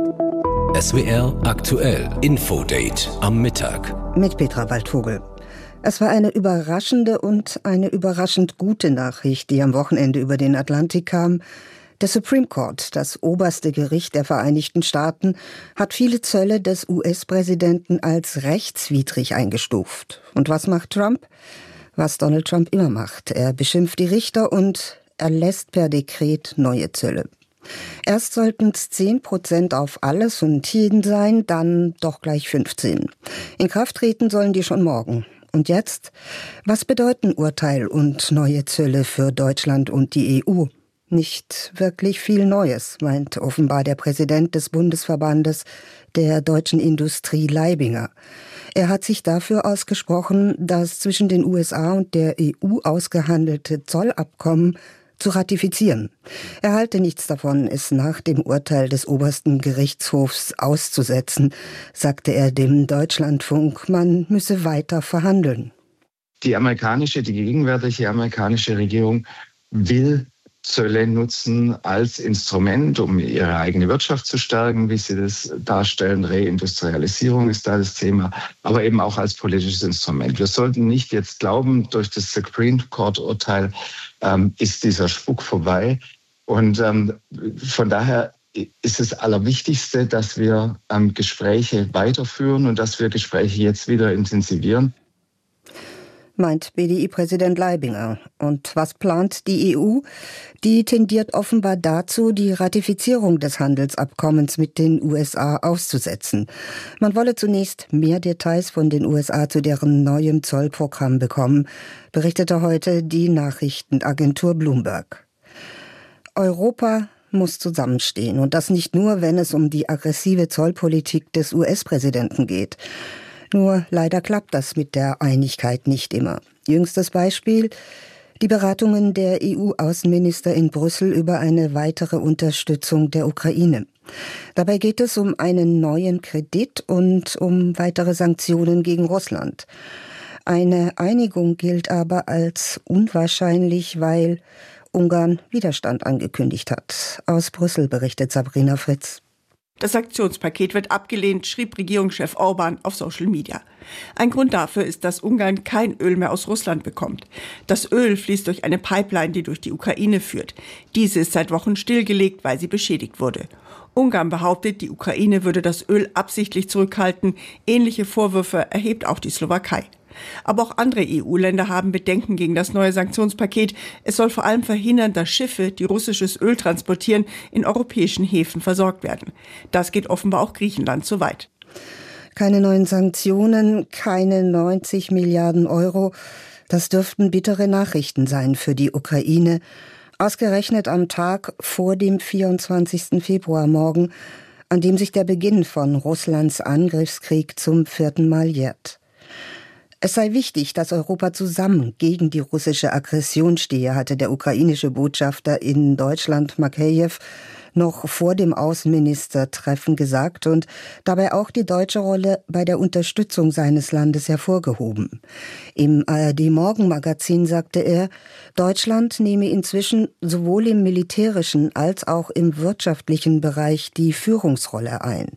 SWR aktuell Infodate am Mittag. Mit Petra Waldvogel. Es war eine überraschende und eine überraschend gute Nachricht, die am Wochenende über den Atlantik kam. Der Supreme Court, das oberste Gericht der Vereinigten Staaten, hat viele Zölle des US-Präsidenten als rechtswidrig eingestuft. Und was macht Trump? Was Donald Trump immer macht. Er beschimpft die Richter und erlässt per Dekret neue Zölle. Erst sollten es 10% auf alles und jeden sein, dann doch gleich 15%. In Kraft treten sollen die schon morgen. Und jetzt? Was bedeuten Urteil und neue Zölle für Deutschland und die EU? Nicht wirklich viel Neues, meint offenbar der Präsident des Bundesverbandes der deutschen Industrie Leibinger. Er hat sich dafür ausgesprochen, das zwischen den USA und der EU ausgehandelte Zollabkommen zu ratifizieren. Er halte nichts davon, es nach dem Urteil des obersten Gerichtshofs auszusetzen, sagte er dem Deutschlandfunk, man müsse weiter verhandeln. Die gegenwärtige amerikanische Regierung will Zölle nutzen als Instrument, um ihre eigene Wirtschaft zu stärken, wie sie das darstellen. Reindustrialisierung ist da das Thema, aber eben auch als politisches Instrument. Wir sollten nicht jetzt glauben, durch das Supreme Court-Urteil ist dieser Spuk vorbei. Und von daher ist das Allerwichtigste, dass wir Gespräche weiterführen und dass wir Gespräche jetzt wieder intensivieren. Meint BDI-Präsident Leibinger. Und was plant die EU? Die tendiert offenbar dazu, die Ratifizierung des Handelsabkommens mit den USA auszusetzen. Man wolle zunächst mehr Details von den USA zu deren neuem Zollprogramm bekommen, berichtete heute die Nachrichtenagentur Bloomberg. Europa muss zusammenstehen. Und das nicht nur, wenn es um die aggressive Zollpolitik des US-Präsidenten geht. Nur leider klappt das mit der Einigkeit nicht immer. Jüngstes Beispiel: die Beratungen der EU-Außenminister in Brüssel über eine weitere Unterstützung der Ukraine. Dabei geht es um einen neuen Kredit und um weitere Sanktionen gegen Russland. Eine Einigung gilt aber als unwahrscheinlich, weil Ungarn Widerstand angekündigt hat. Aus Brüssel berichtet Sabrina Fritz. Das Sanktionspaket wird abgelehnt, schrieb Regierungschef Orbán auf Social Media. Ein Grund dafür ist, dass Ungarn kein Öl mehr aus Russland bekommt. Das Öl fließt durch eine Pipeline, die durch die Ukraine führt. Diese ist seit Wochen stillgelegt, weil sie beschädigt wurde. Ungarn behauptet, die Ukraine würde das Öl absichtlich zurückhalten. Ähnliche Vorwürfe erhebt auch die Slowakei. Aber auch andere EU-Länder haben Bedenken gegen das neue Sanktionspaket. Es soll vor allem verhindern, dass Schiffe, die russisches Öl transportieren, in europäischen Häfen versorgt werden. Das geht offenbar auch Griechenland zu weit. Keine neuen Sanktionen, keine 90 Milliarden Euro. Das dürften bittere Nachrichten sein für die Ukraine. Ausgerechnet am Tag vor dem 24. Februarmorgen, an dem sich der Beginn von Russlands Angriffskrieg zum 4. Mal jährt. Es sei wichtig, dass Europa zusammen gegen die russische Aggression stehe, hatte der ukrainische Botschafter in Deutschland, Makeyev, noch vor dem Außenministertreffen gesagt und dabei auch die deutsche Rolle bei der Unterstützung seines Landes hervorgehoben. Im ARD-Morgenmagazin sagte er, Deutschland nehme inzwischen sowohl im militärischen als auch im wirtschaftlichen Bereich die Führungsrolle ein.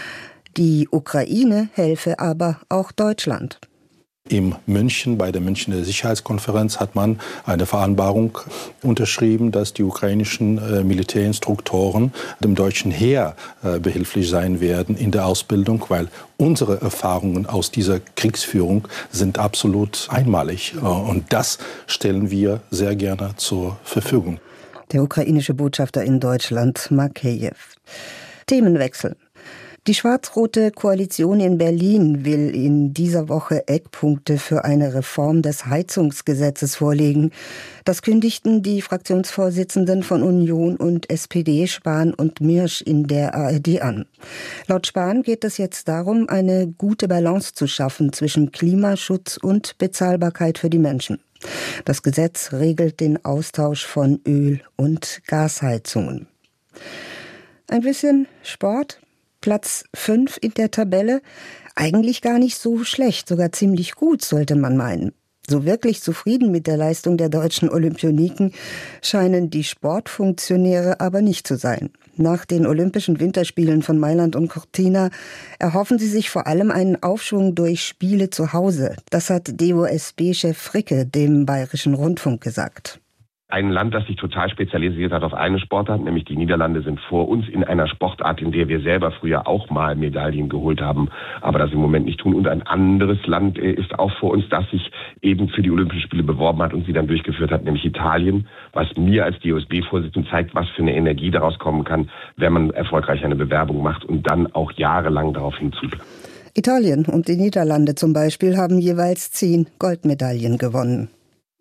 Die Ukraine helfe aber auch Deutschland. In München, bei der Münchner Sicherheitskonferenz, hat man eine Vereinbarung unterschrieben, dass die ukrainischen Militärinstruktoren dem deutschen Heer behilflich sein werden in der Ausbildung, weil unsere Erfahrungen aus dieser Kriegsführung sind absolut einmalig. Und das stellen wir sehr gerne zur Verfügung. Der ukrainische Botschafter in Deutschland, Makeyev. Themenwechsel. Die schwarz-rote Koalition in Berlin will in dieser Woche Eckpunkte für eine Reform des Heizungsgesetzes vorlegen. Das kündigten die Fraktionsvorsitzenden von Union und SPD, Spahn und Mirsch, in der ARD an. Laut Spahn geht es jetzt darum, eine gute Balance zu schaffen zwischen Klimaschutz und Bezahlbarkeit für die Menschen. Das Gesetz regelt den Austausch von Öl- und Gasheizungen. Ein bisschen Sport. Platz 5 in der Tabelle. Eigentlich gar nicht so schlecht, sogar ziemlich gut, sollte man meinen. So wirklich zufrieden mit der Leistung der deutschen Olympioniken scheinen die Sportfunktionäre aber nicht zu sein. Nach den Olympischen Winterspielen von Mailand und Cortina erhoffen sie sich vor allem einen Aufschwung durch Spiele zu Hause. Das hat DOSB-Chef Fricke dem Bayerischen Rundfunk gesagt. Ein Land, das sich total spezialisiert hat auf eine Sportart, nämlich die Niederlande, sind vor uns in einer Sportart, in der wir selber früher auch mal Medaillen geholt haben, aber das im Moment nicht tun. Und ein anderes Land ist auch vor uns, das sich eben für die Olympischen Spiele beworben hat und sie dann durchgeführt hat, nämlich Italien, was mir als DOSB-Vorsitzender zeigt, was für eine Energie daraus kommen kann, wenn man erfolgreich eine Bewerbung macht und dann auch jahrelang darauf hinzieht. Italien und die Niederlande zum Beispiel haben jeweils 10 Goldmedaillen gewonnen.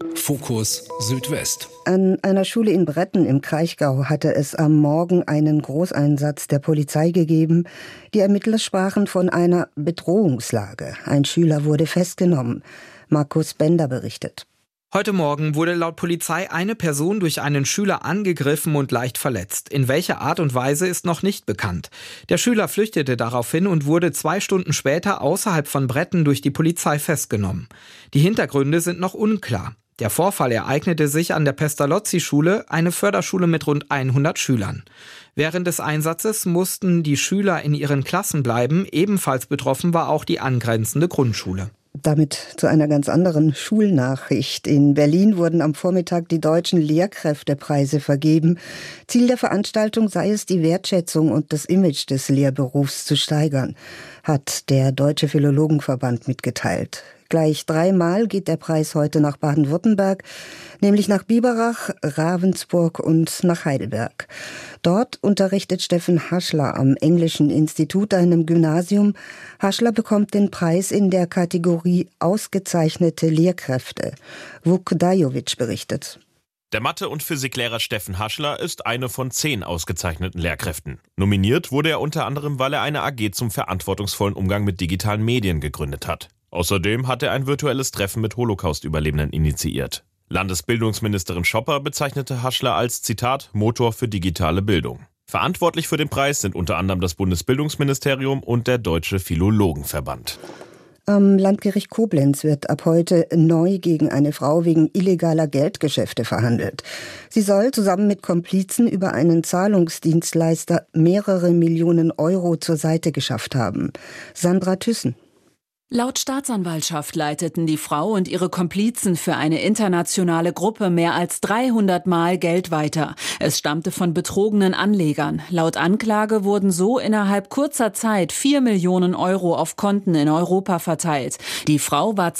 Fokus Südwest. An einer Schule in Bretten im Kraichgau hatte es am Morgen einen Großeinsatz der Polizei gegeben. Die Ermittler sprachen von einer Bedrohungslage. Ein Schüler wurde festgenommen. Markus Bender berichtet. Heute Morgen wurde laut Polizei eine Person durch einen Schüler angegriffen und leicht verletzt. In welcher Art und Weise ist noch nicht bekannt. Der Schüler flüchtete daraufhin und wurde 2 Stunden später außerhalb von Bretten durch die Polizei festgenommen. Die Hintergründe sind noch unklar. Der Vorfall ereignete sich an der Pestalozzi-Schule, eine Förderschule mit rund 100 Schülern. Während des Einsatzes mussten die Schüler in ihren Klassen bleiben. Ebenfalls betroffen war auch die angrenzende Grundschule. Damit zu einer ganz anderen Schulnachricht. In Berlin wurden am Vormittag die deutschen Lehrkräftepreise vergeben. Ziel der Veranstaltung sei es, die Wertschätzung und das Image des Lehrberufs zu steigern, hat der Deutsche Philologenverband mitgeteilt. Gleich 3-mal geht der Preis heute nach Baden-Württemberg, nämlich nach Biberach, Ravensburg und nach Heidelberg. Dort unterrichtet Steffen Haschler am Englischen Institut, einem Gymnasium. Haschler bekommt den Preis in der Kategorie Ausgezeichnete Lehrkräfte. Vuk Dajovic berichtet. Der Mathe- und Physiklehrer Steffen Haschler ist eine von 10 ausgezeichneten Lehrkräften. Nominiert wurde er unter anderem, weil er eine AG zum verantwortungsvollen Umgang mit digitalen Medien gegründet hat. Außerdem hat er ein virtuelles Treffen mit Holocaust-Überlebenden initiiert. Landesbildungsministerin Schopper bezeichnete Haschler als, Zitat, Motor für digitale Bildung. Verantwortlich für den Preis sind unter anderem das Bundesbildungsministerium und der Deutsche Philologenverband. Am Landgericht Koblenz wird ab heute neu gegen eine Frau wegen illegaler Geldgeschäfte verhandelt. Sie soll zusammen mit Komplizen über einen Zahlungsdienstleister mehrere Millionen Euro zur Seite geschafft haben. Sandra Thyssen. Laut Staatsanwaltschaft leiteten die Frau und ihre Komplizen für eine internationale Gruppe mehr als 300 Mal Geld weiter. Es stammte von betrogenen Anlegern. Laut Anklage wurden so innerhalb kurzer Zeit 4 Millionen Euro auf Konten in Europa verteilt. Die Frau war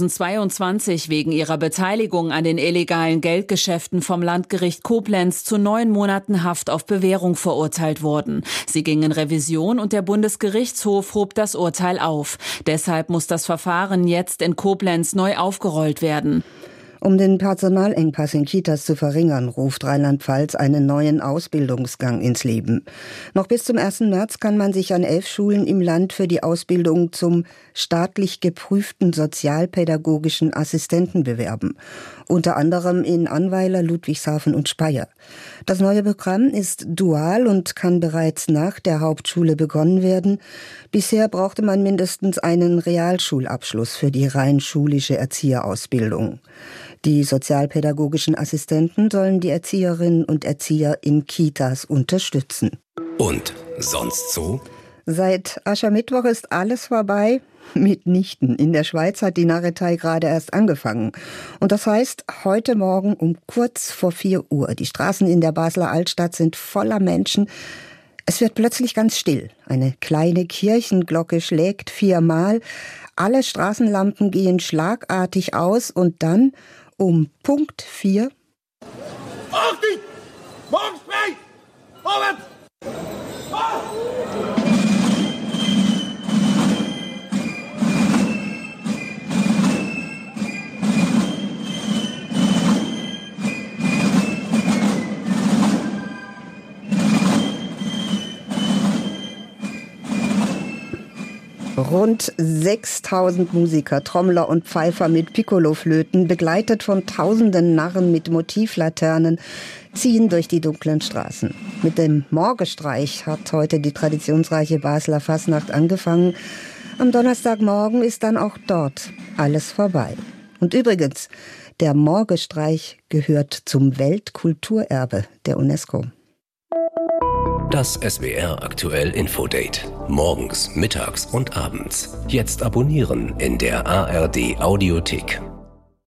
2022 wegen ihrer Beteiligung an den illegalen Geldgeschäften vom Landgericht Koblenz zu 9 Monaten Haft auf Bewährung verurteilt worden. Sie ging in Revision und der Bundesgerichtshof hob das Urteil auf. Deshalb muss das Verfahren jetzt in Koblenz neu aufgerollt werden. Um den Personalengpass in Kitas zu verringern, ruft Rheinland-Pfalz einen neuen Ausbildungsgang ins Leben. Noch bis zum 1. März kann man sich an 11 Schulen im Land für die Ausbildung zum staatlich geprüften sozialpädagogischen Assistenten bewerben. Unter anderem in Annweiler, Ludwigshafen und Speyer. Das neue Programm ist dual und kann bereits nach der Hauptschule begonnen werden. Bisher brauchte man mindestens einen Realschulabschluss für die rein schulische Erzieherausbildung. Die sozialpädagogischen Assistenten sollen die Erzieherinnen und Erzieher in Kitas unterstützen. Und sonst so? Seit Aschermittwoch ist alles vorbei. Mitnichten. In der Schweiz hat die Narretei gerade erst angefangen. Und das heißt, heute Morgen um kurz vor 4 Uhr. Die Straßen in der Basler Altstadt sind voller Menschen. Es wird plötzlich ganz still. Eine kleine Kirchenglocke schlägt 4-mal. Alle Straßenlampen gehen schlagartig aus und dann um Punkt 4. Achtung! Morgens frei! Vorwärts! Rund 6.000 Musiker, Trommler und Pfeifer mit Piccoloflöten, begleitet von tausenden Narren mit Motivlaternen, ziehen durch die dunklen Straßen. Mit dem Morgestreich hat heute die traditionsreiche Basler Fasnacht angefangen. Am Donnerstagmorgen ist dann auch dort alles vorbei. Und übrigens, der Morgestreich gehört zum Weltkulturerbe der UNESCO. Das SWR aktuell Infodate. Morgens, mittags und abends. Jetzt abonnieren in der ARD Audiothek.